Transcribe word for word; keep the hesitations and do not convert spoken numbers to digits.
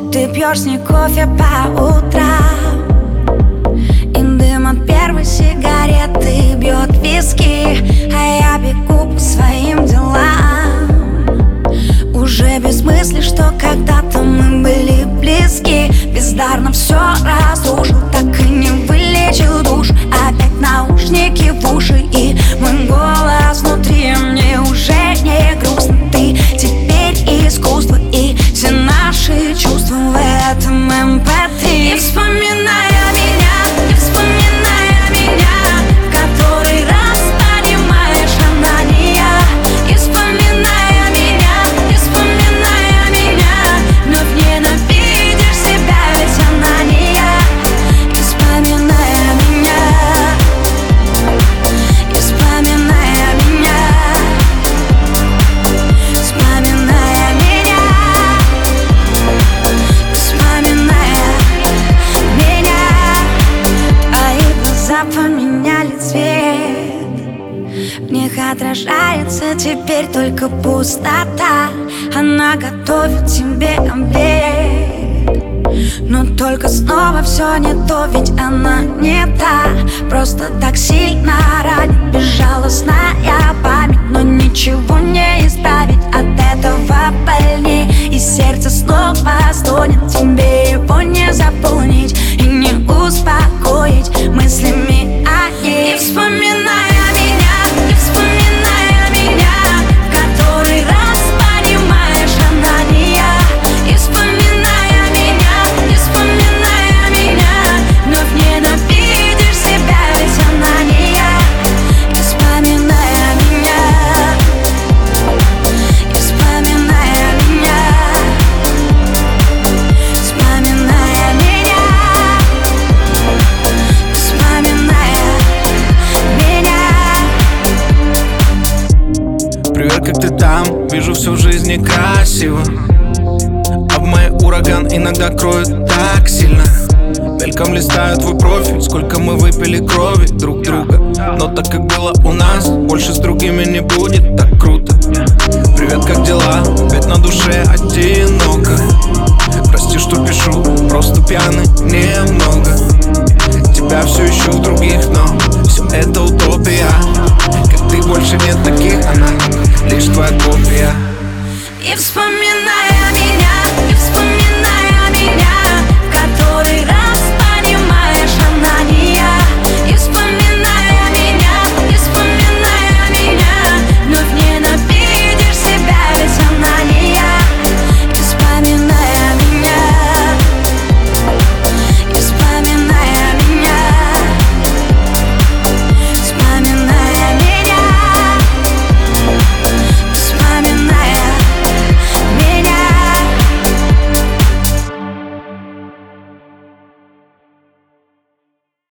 Ты пьешь с ней кофе по утрам, и дым от первой сигареты бьет виски, а я бегу по своим делам. Уже без мысли, что когда-то мы были близки. Бездарно все разрушил, так и не вылечил душ. Опять наушники в уши и мой голос внутри. Мне уже не грустно, ты теперь искусство, и все наши чувства в этом эм пэ три. И вспоминая меня, и вспоминая меня, в который раз понимаешь, она не я. И вспоминая меня, и вспоминая меня, вновь ненавидишь себя, ведь она не я. И вспоминая меня, и вспоминая меня, вспоминая меня, вспоминая меня. Твои глаза поменяли цвет, в них отражается теперь только пустота. Она готовит тебе обед, но только снова все не то, ведь она не та. Просто так сильно ранит безжалостная память, но ничего не исправить, от этого больней. И сердце снова стонет, тебе его не заполнить и не успокоить мыслями о ней. И вспоминая меня, и вспоминая меня, в который раз понимаешь, она не я. И вспоминая меня, и вспоминая меня, вновь ненавидишь себя, ведь она не я. И вспоминая меня, и вспоминая меня, вспоминая меня, вспоминая меня. Привет, как ты там? Вижу, все в жизни красиво, а в моей ураган иногда кроет так сильно. Мельком листаю твой профиль, сколько мы выпили крови друг друга. Но так как было у нас, больше с другими не будет так круто. Привет, как дела? Опять на душе одиноко. Прости, что пишу, просто пьяный немного. Тебя все ищу в других, но все это утопия. Как ты, больше нет таких, она лишь твоя копия. И вспоминая